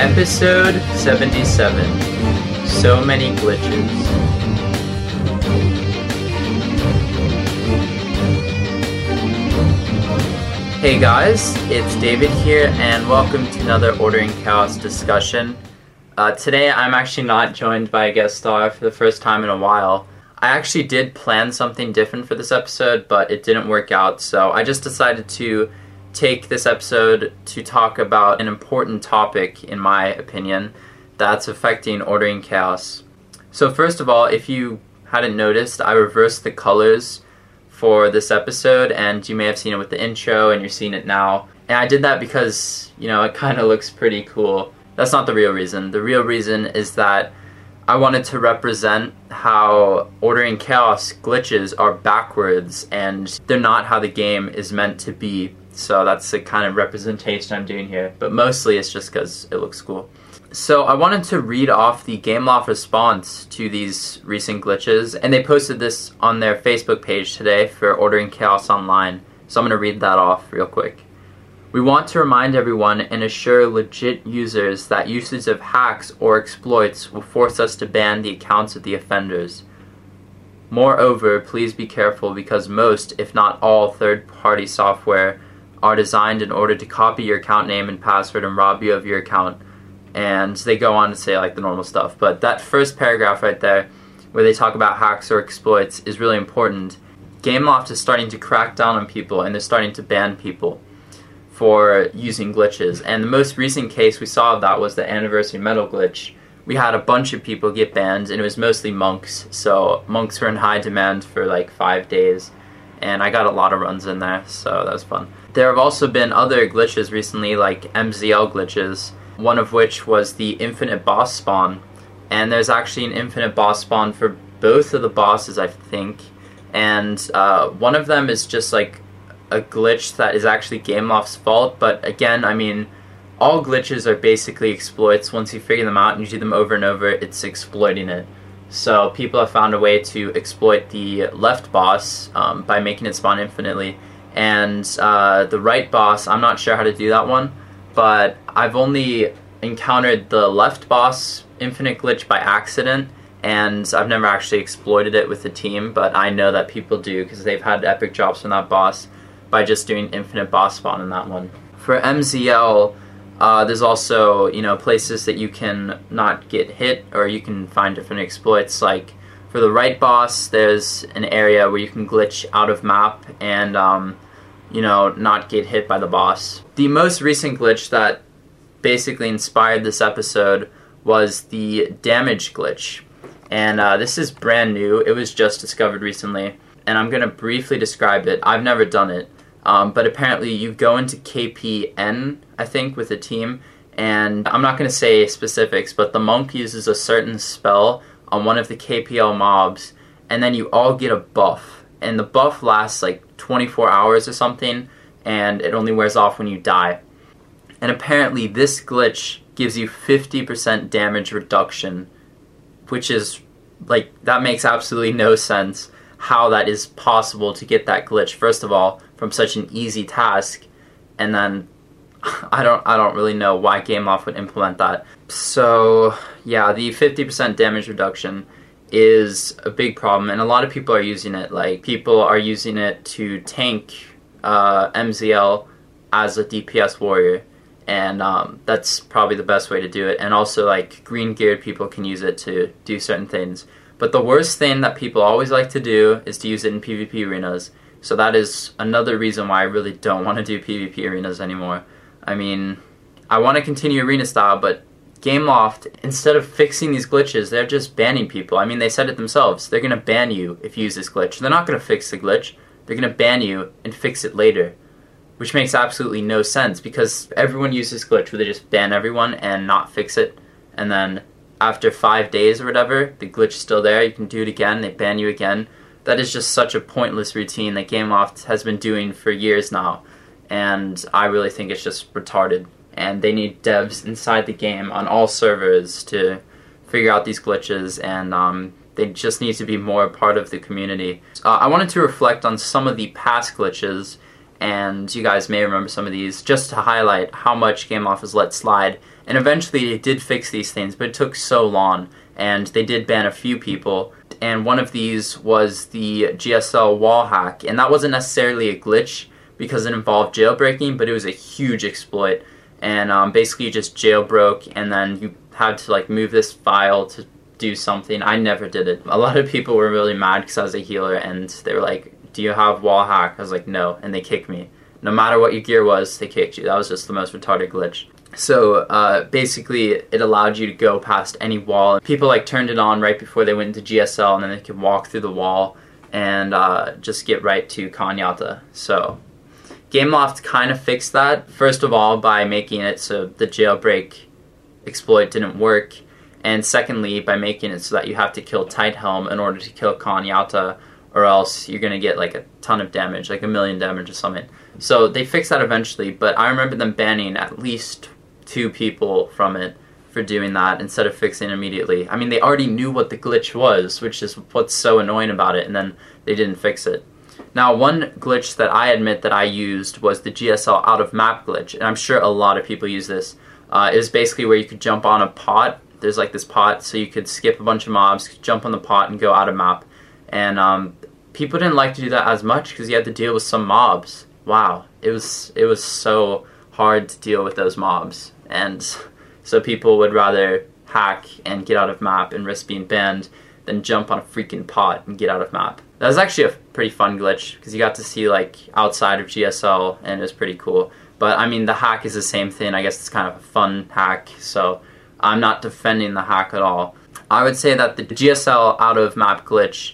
Episode 77. So many glitches. Hey guys, it's David here, and welcome to another Ordering Chaos discussion. Today I'm actually not joined by a guest star for the first time in a while. I actually did plan something different for this episode, but it didn't work out, so I just decided to take this episode to talk about an important topic, in my opinion, that's affecting Ordering Chaos. So first of all, if you hadn't noticed, I reversed the colors for this episode, and you may have seen it with the intro, and you're seeing it now. And I did that because, it kind of looks pretty cool. That's not the real reason. The real reason is that I wanted to represent how Ordering Chaos glitches are backwards, and they're not how the game is meant to be. So that's the kind of representation I'm doing here. But mostly it's just because it looks cool. So I wanted to read off the Gameloft response to these recent glitches, and they posted this on their Facebook page today for Ordering Chaos Online. So I'm going to read that off real quick. We want to remind everyone and assure legit users that usage of hacks or exploits will force us to ban the accounts of the offenders. Moreover, please be careful because most, if not all, third-party software are designed in order to copy your account name and password and rob you of your account. And they go on to say the normal stuff. But that first paragraph right there, where they talk about hacks or exploits, is really important. Gameloft is starting to crack down on people, and they're starting to ban people for using glitches. And the most recent case we saw of that was the Anniversary Medal glitch. We had a bunch of people get banned, and it was mostly monks. So monks were in high demand for 5 days. And I got a lot of runs in there, so that was fun. There have also been other glitches recently, like MZL glitches, one of which was the infinite boss spawn. And there's actually an infinite boss spawn for both of the bosses, I think. And one of them is just a glitch that is actually Gameloft's fault. But again, all glitches are basically exploits. Once you figure them out and you do them over and over, it's exploiting it. So people have found a way to exploit the left boss by making it spawn infinitely. And the right boss, I'm not sure how to do that one, but I've only encountered the left boss infinite glitch by accident, and I've never actually exploited it with the team, but I know that people do because they've had epic drops from that boss by just doing infinite boss spawn in that one. For MZL, there's also, places that you can not get hit, or you can find different exploits. Like for the right boss, there's an area where you can glitch out of map and, not get hit by the boss. The most recent glitch that basically inspired this episode was the damage glitch. And this is brand new. It was just discovered recently. And I'm going to briefly describe it. I've never done it. But apparently you go into KPN, I think, with a team, and I'm not going to say specifics, but the monk uses a certain spell on one of the KPL mobs, and then you all get a buff. And the buff lasts 24 hours or something, and it only wears off when you die. And apparently this glitch gives you 50% damage reduction, which is, that makes absolutely no sense how that is possible to get that glitch, first of all, from such an easy task, and then I don't really know why Gameloft would implement that. So yeah, the 50% damage reduction is a big problem, and a lot of people are using it. People are using it to tank MZL as a DPS warrior, and that's probably the best way to do it. And also green geared people can use it to do certain things. But the worst thing that people always like to do is to use it in PvP arenas. So that is another reason why I really don't want to do PvP arenas anymore. I want to continue arena style, but Gameloft, instead of fixing these glitches, they're just banning people. They said it themselves. They're going to ban you if you use this glitch. They're not going to fix the glitch. They're going to ban you and fix it later, which makes absolutely no sense because everyone uses this glitch where they just ban everyone and not fix it, and then after 5 days or whatever, the glitch is still there, you can do it again, they ban you again. That is just such a pointless routine that Gameloft has been doing for years now, and I really think it's just retarded. And they need devs inside the game on all servers to figure out these glitches, and they just need to be more part of the community. I wanted to reflect on some of the past glitches and you guys may remember some of these, just to highlight how much Gameloft has let slide. And eventually they did fix these things, but it took so long, and they did ban a few people. And one of these was the GSL wall hack, and that wasn't necessarily a glitch because it involved jailbreaking, but it was a huge exploit. And basically you just jailbroke, and then you had to like move this file to do something. I never did it. A lot of people were really mad because I was a healer, and they were like, do you have wall hack? I was like, no, and they kicked me. No matter what your gear was, they kicked you. That was just the most retarded glitch. So basically it allowed you to go past any wall. People like turned it on right before they went into GSL, and then they could walk through the wall and just get right to Kanyata. So Gameloft kind of fixed that, first of all by making it so the jailbreak exploit didn't work, and secondly by making it so that you have to kill Tighthelm in order to kill Kanyata, or else you're going to get like a ton of damage, like 1,000,000 damage or something. So they fixed that eventually, but I remember them banning at least 2 people from it for doing that instead of fixing it immediately. I mean, they already knew what the glitch was, which is what's so annoying about it, and then they didn't fix it. Now, one glitch that I admit that I used was the GSL out of map glitch, and I'm sure a lot of people use this. It was basically where you could jump on a pot. There's like this pot, so you could skip a bunch of mobs, jump on the pot, and go out of map. And people didn't like to do that as much because you had to deal with some mobs. Wow, it was so hard to deal with those mobs, and so people would rather hack and get out of map and risk being banned than jump on a freaking pot and get out of map. That was actually a pretty fun glitch because you got to see like outside of GSL, and it was pretty cool. But I mean, the hack is the same thing. I guess it's kind of a fun hack, so I'm not defending the hack at all. I would say that the GSL out of map glitch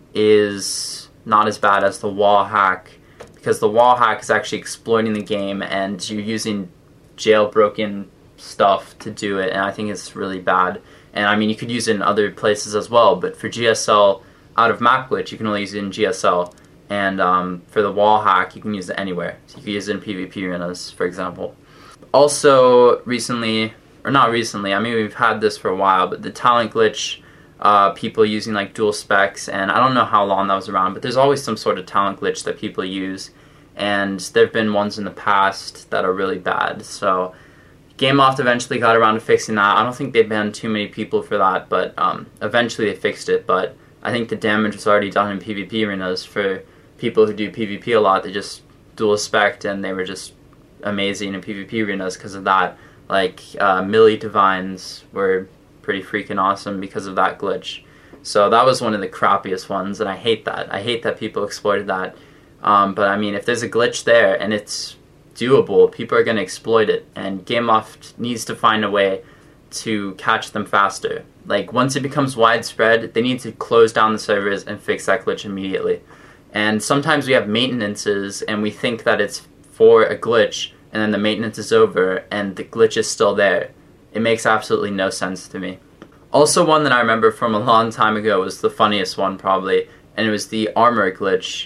is not as bad as the wall hack, because the wall hack is actually exploiting the game and you're using jailbroken stuff to do it, and I think it's really bad. And I mean, you could use it in other places as well, but for GSL out of map glitch, you can only use it in GSL. And for the wall hack, you can use it anywhere. So you can use it in PvP arenas, for example. Also, recently, or not recently, I mean, we've had this for a while, but the talent glitch, people using like dual specs, and I don't know how long that was around, but there's always some sort of talent glitch that people use, and there have been ones in the past that are really bad. So Gameloft eventually got around to fixing that. I don't think they banned too many people for that, but eventually they fixed it. But I think the damage was already done in PvP arenas for people who do PvP a lot. They just dual spec'd, and they were just amazing in PvP arenas because of that. Like melee divines were pretty freaking awesome because of that glitch. So that was one of the crappiest ones, and I hate that. I hate that people exploited that. But I mean, if there's a glitch there and it's doable, people are going to exploit it, and Gameloft needs to find a way to catch them faster. Like, once it becomes widespread, they need to close down the servers and fix that glitch immediately. And sometimes we have maintenances and we think that it's for a glitch, and then the maintenance is over and the glitch is still there. It makes absolutely no sense to me. Also, one that I remember from a long time ago was the funniest one probably, and it was the armor glitch.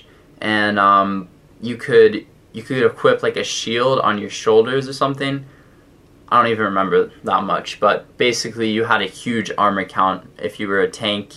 And you could equip like a shield on your shoulders or something. I don't even remember that much, but basically you had a huge armor count if you were a tank,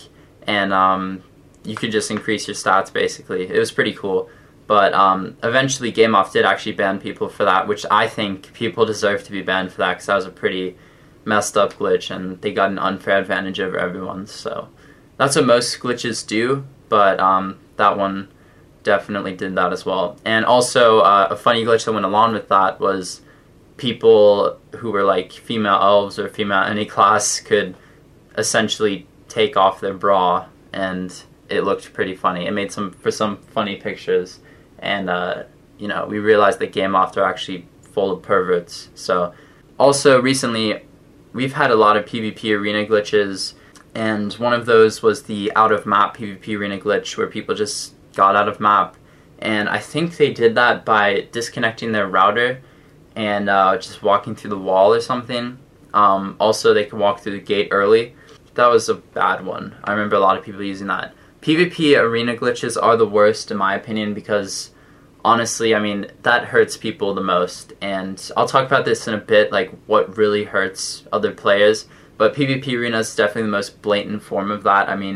and you could just increase your stats basically. It was pretty cool. But eventually Gameloft did actually ban people for that, which I think people deserve to be banned for that, because that was a pretty messed up glitch and they got an unfair advantage over everyone. So that's what most glitches do, but that one definitely did that as well. And also a funny glitch that went along with that was people who were like female elves or female any class could essentially take off their bra, and it looked pretty funny. It made some funny pictures, and you know, we realized that Gameloft are actually full of perverts. So also recently we've had a lot of PvP arena glitches, and one of those was the out of map PvP arena glitch where people just got out of map, and I think they did that by disconnecting their router and just walking through the wall or something. Also, they could walk through the gate early. That was a bad one. I remember a lot of people using that. PvP arena glitches are the worst in my opinion, because honestly, I mean, that hurts people the most, and I'll talk about this in a bit, like what really hurts other players, but PvP arena is definitely the most blatant form of that. I mean,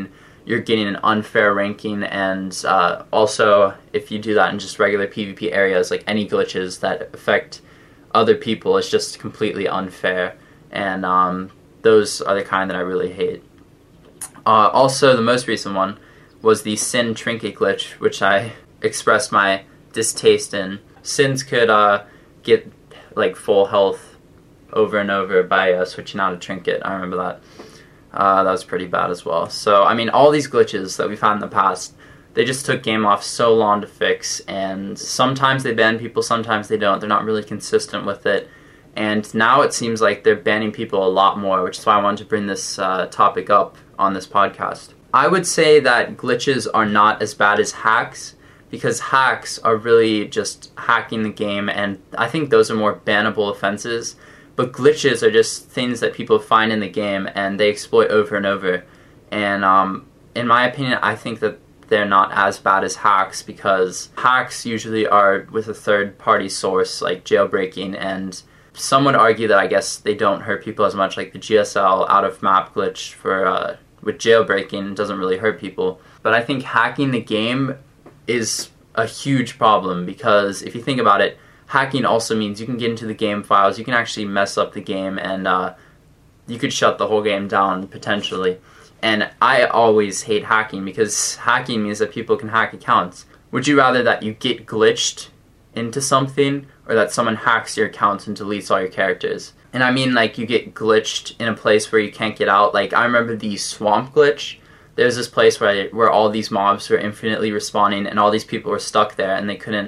you're getting an unfair ranking, and also if you do that in just regular PvP areas, like any glitches that affect other people, it's just completely unfair, and those are the kind that I really hate. Also, the most recent one was the Sin Trinket glitch, which I expressed my distaste in. Sins could get like full health over and over by switching out a trinket. I remember that. That was pretty bad as well. So, I mean, all these glitches that we've had in the past, they just took Gameloft so long to fix, and sometimes they ban people, sometimes they don't. They're not really consistent with it. And now it seems like they're banning people a lot more, which is why I wanted to bring this topic up on this podcast. I would say that glitches are not as bad as hacks, because hacks are really just hacking the game, and I think those are more bannable offenses. But glitches are just things that people find in the game and they exploit over and over. And in my opinion, I think that they're not as bad as hacks, because hacks usually are with a third-party source, like jailbreaking, and some would argue that I guess they don't hurt people as much, like the GSL out-of-map glitch for with jailbreaking doesn't really hurt people. But I think hacking the game is a huge problem, because if you think about it, hacking also means you can get into the game files, you can actually mess up the game, and you could shut the whole game down, potentially. And I always hate hacking, because hacking means that people can hack accounts. Would you rather that you get glitched into something, or that someone hacks your account and deletes all your characters? And I mean, like, you get glitched in a place where you can't get out. Like, I remember the swamp glitch. There's this place where all these mobs were infinitely respawning, and all these people were stuck there, and they couldn't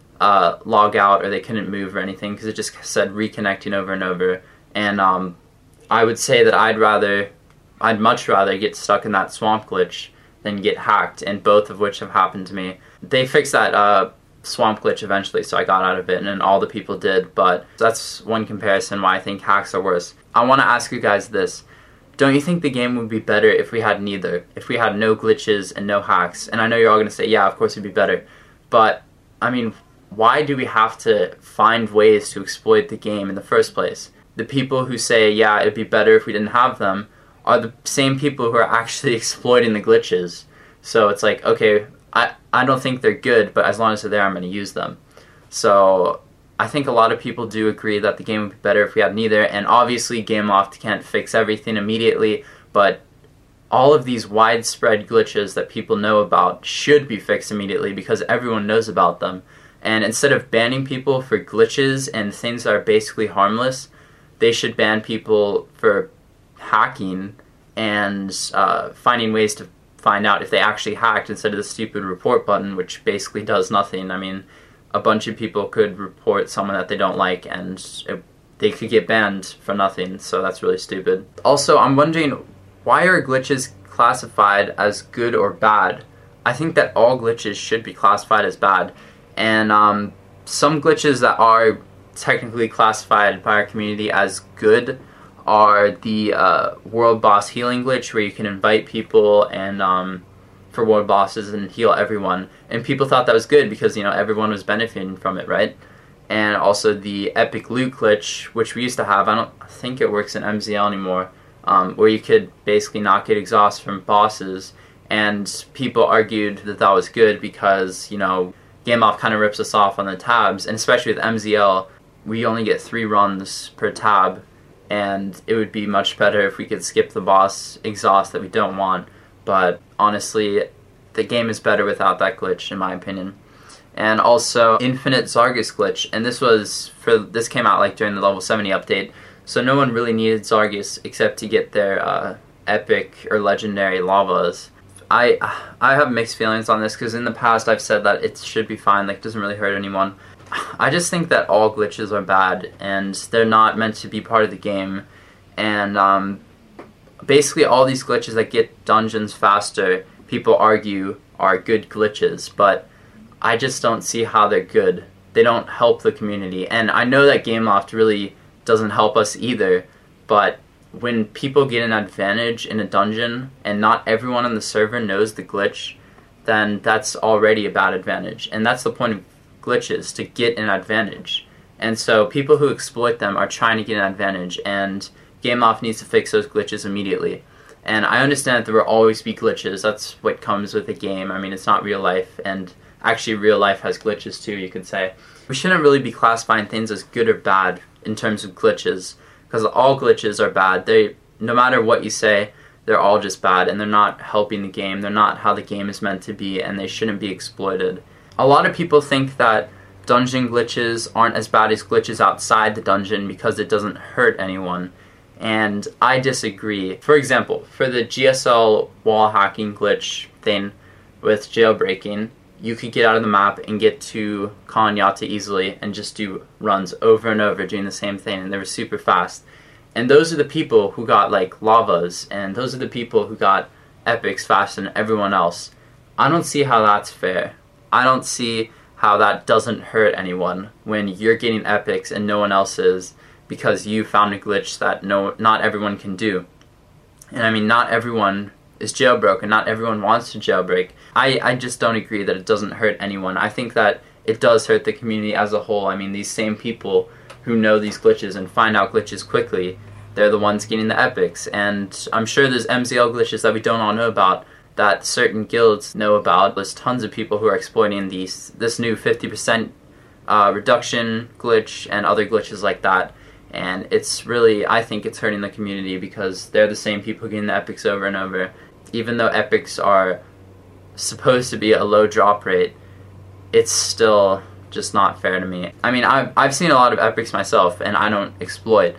log out, or they couldn't move or anything, because it just said reconnecting over and over. And I would say that I'd much rather get stuck in that swamp glitch than get hacked, and both of which have happened to me. They fixed that swamp glitch eventually, so I got out of it, and all the people did, but that's one comparison why I think hacks are worse. I want to ask you guys this. Don't you think the game would be better if we had neither? If we had no glitches and no hacks? And I know you're all going to say, yeah, of course it'd be better. But, I mean, why do we have to find ways to exploit the game in the first place? The people who say, yeah, it'd be better if we didn't have them, are the same people who are actually exploiting the glitches. So it's like, okay, I don't think they're good, but as long as they're there, I'm going to use them. So I think a lot of people do agree that the game would be better if we had neither, and obviously Gameloft can't fix everything immediately, but all of these widespread glitches that people know about should be fixed immediately, because everyone knows about them. And instead of banning people for glitches and things that are basically harmless, they should ban people for hacking and finding ways to find out if they actually hacked, instead of the stupid report button, which basically does nothing. I mean, a bunch of people could report someone that they don't like, and they could get banned for nothing, so that's really stupid. Also, I'm wondering, why are glitches classified as good or bad? I think that all glitches should be classified as bad, and some glitches that are technically classified by our community as good are the world boss healing glitch, where you can invite people and for world bosses and heal everyone, and people thought that was good because, you know, everyone was benefiting from it, right? And also the epic loot glitch, which we used to have. I don't think it works in MZL anymore, where you could basically not get exhaust from bosses, and people argued that that was good because, you know, Gameloft kind of rips us off on the tabs, and especially with MZL, we only get 3 runs per tab, and it would be much better if we could skip the boss exhaust that we don't want. But honestly, the game is better without that glitch, in my opinion. And also Infinite Zargus glitch, and this came out like during the level 70 update, so no one really needed Zargus except to get their epic or legendary lavas. I have mixed feelings on this, because in the past I've said that it should be fine, like it doesn't really hurt anyone. I just think that all glitches are bad, and they're not meant to be part of the game. And basically all these glitches that get dungeons faster, people argue are good glitches, but I just don't see how they're good. They don't help the community, and I know that Gameloft really doesn't help us either, but when people get an advantage in a dungeon and not everyone on the server knows the glitch, then that's already a bad advantage, and that's the point of glitches, to get an advantage. And so people who exploit them are trying to get an advantage, and Gameloft needs to fix those glitches immediately. And I understand that there will always be glitches. That's what comes with a game. I mean, it's not real life, and actually real life has glitches too, you could say. We shouldn't really be classifying things as good or bad in terms of glitches, because all glitches are bad. No matter what you say, they're all just bad, and they're not helping the game. They're not how the game is meant to be, and they shouldn't be exploited. A lot of people think that dungeon glitches aren't as bad as glitches outside the dungeon because it doesn't hurt anyone. And I disagree. For example, for the GSL wall hacking glitch thing with jailbreaking, you could get out of the map and get to Khan-Yata easily and just do runs over and over doing the same thing, and they were super fast. And those are the people who got like lavas, and those are the people who got epics faster than everyone else. I don't see how that's fair. I don't see how that doesn't hurt anyone when you're getting epics and no one else is, because you found a glitch that not everyone can do. And I mean, not everyone is jailbroken, not everyone wants to jailbreak. I just don't agree that it doesn't hurt anyone. I think that it does hurt the community as a whole. I mean, these same people who know these glitches and find out glitches quickly, they're the ones getting the epics. And I'm sure there's MZL glitches that we don't all know about, that certain guilds know about. There's tons of people who are exploiting this new 50% reduction glitch and other glitches like that. And it's really, I think it's hurting the community because they're the same people getting the epics over and over. Even though epics are supposed to be a low drop rate, it's still just not fair to me. I mean, I've seen a lot of epics myself, and I don't exploit.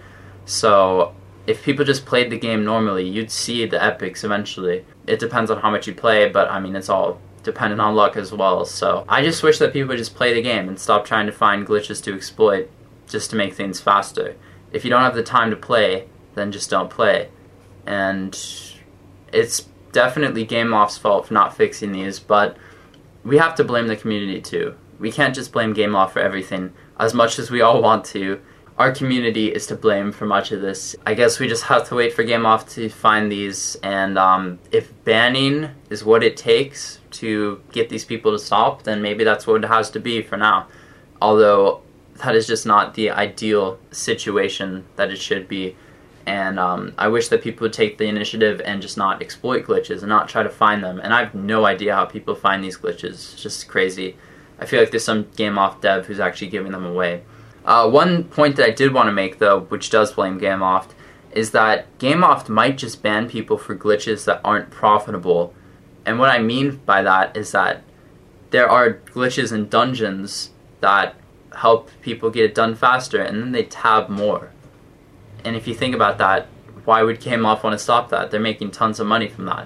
So if people just played the game normally, you'd see the epics eventually. It depends on how much you play, but I mean, it's all dependent on luck as well. So I just wish that people would just play the game and stop trying to find glitches to exploit just to make things faster. If you don't have the time to play, then just don't play. And it's definitely GameLoft's fault for not fixing these, but we have to blame the community too. We can't just blame GameLoft for everything. As much as we all want to, our community is to blame for much of this. I guess we just have to wait for GameLoft to find these, and if banning is what it takes to get these people to stop, then maybe that's what it has to be for now. Although that is just not the ideal situation that it should be. And I wish that people would take the initiative and just not exploit glitches and not try to find them. And I have no idea how people find these glitches. It's just crazy. I feel like there's some GameLoft dev who's actually giving them away. One point that I did want to make, though, which does blame GameLoft, is that GameLoft might just ban people for glitches that aren't profitable. And what I mean by that is that there are glitches in dungeons that help people get it done faster, and then they tab more. And if you think about that, why would GameLoft want to stop that? They're making tons of money from that.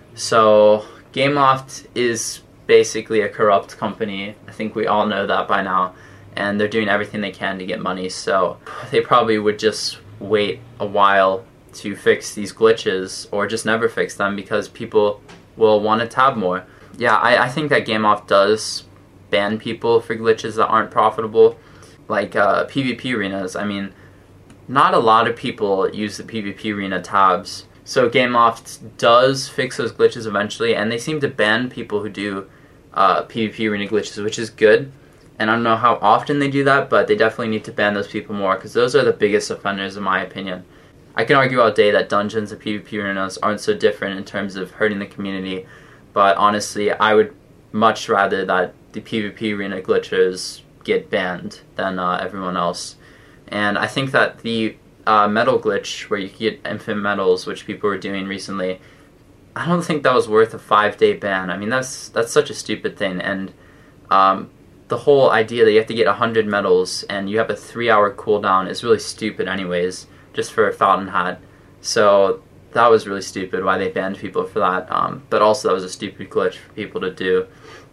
So GameLoft is basically a corrupt company. I think we all know that by now. And they're doing everything they can to get money. So they probably would just wait a while to fix these glitches, or just never fix them, because people will want to tab more. Yeah, I think that GameLoft does ban people for glitches that aren't profitable. Like PvP arenas. I mean, not a lot of people use the PvP arena tabs. So GameLoft does fix those glitches eventually, and they seem to ban people who do PvP arena glitches, which is good. And I don't know how often they do that, but they definitely need to ban those people more, because those are the biggest offenders in my opinion. I can argue all day that dungeons and PvP arenas aren't so different in terms of hurting the community, but honestly, I would much rather that the PvP arena glitchers get banned than everyone else. And I think that the medal glitch, where you get infinite medals, which people were doing recently, I don't think that was worth a 5-day ban. I mean, that's such a stupid thing. And the whole idea that you have to get 100 medals and you have a 3-hour cooldown is really stupid anyways, just for a Fountain Hat. So that was really stupid why they banned people for that. But also that was a stupid glitch for people to do.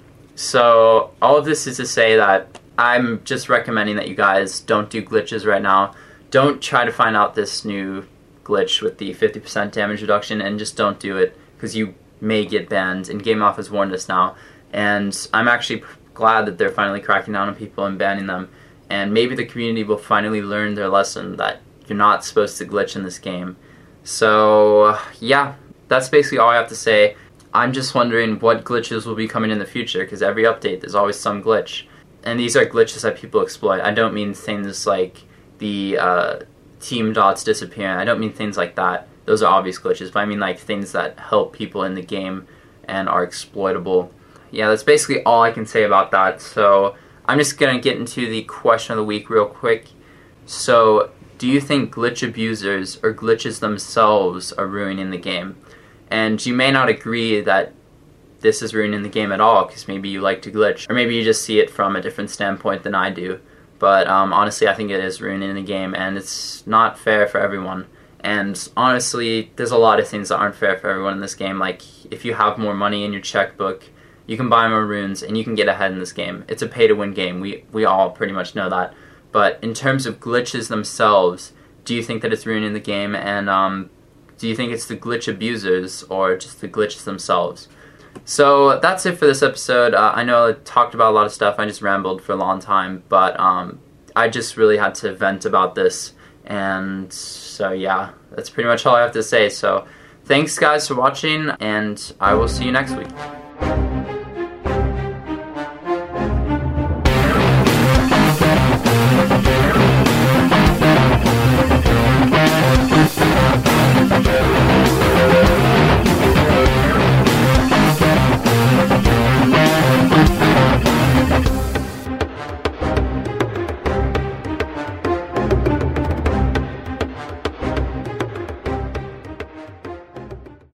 So all of this is to say that I'm just recommending that you guys don't do glitches right now. Don't try to find out this new glitch with the 50% damage reduction, and just don't do it, because you may get banned, and GameLoft has warned us now. And I'm actually glad that they're finally cracking down on people and banning them. And maybe the community will finally learn their lesson that you're not supposed to glitch in this game. So yeah, that's basically all I have to say. I'm just wondering what glitches will be coming in the future, because every update there's always some glitch. And these are glitches that people exploit. I don't mean things like the team dots disappearing. I don't mean things like that. those are obvious glitches, but I mean like things that help people in the game and are exploitable. Yeah, that's basically all I can say about that. So I'm just going to get into the question of the week real quick. So, do you think glitch abusers or glitches themselves are ruining the game? And you may not agree that this is ruining the game at all, because maybe you like to glitch, or maybe you just see it from a different standpoint than I do. But honestly, I think it is ruining the game, and it's not fair for everyone. And honestly, there's a lot of things that aren't fair for everyone in this game. Like, if you have more money in your checkbook, you can buy more runes, and you can get ahead in this game. It's a pay-to-win game. We all pretty much know that. But in terms of glitches themselves, do you think that it's ruining the game? And do you think it's the glitch abusers or just the glitches themselves? So that's it for this episode. I know I talked about a lot of stuff. I just rambled for a long time. But I just really had to vent about this. And so yeah, that's pretty much all I have to say. So thanks guys for watching, and I will see you next week.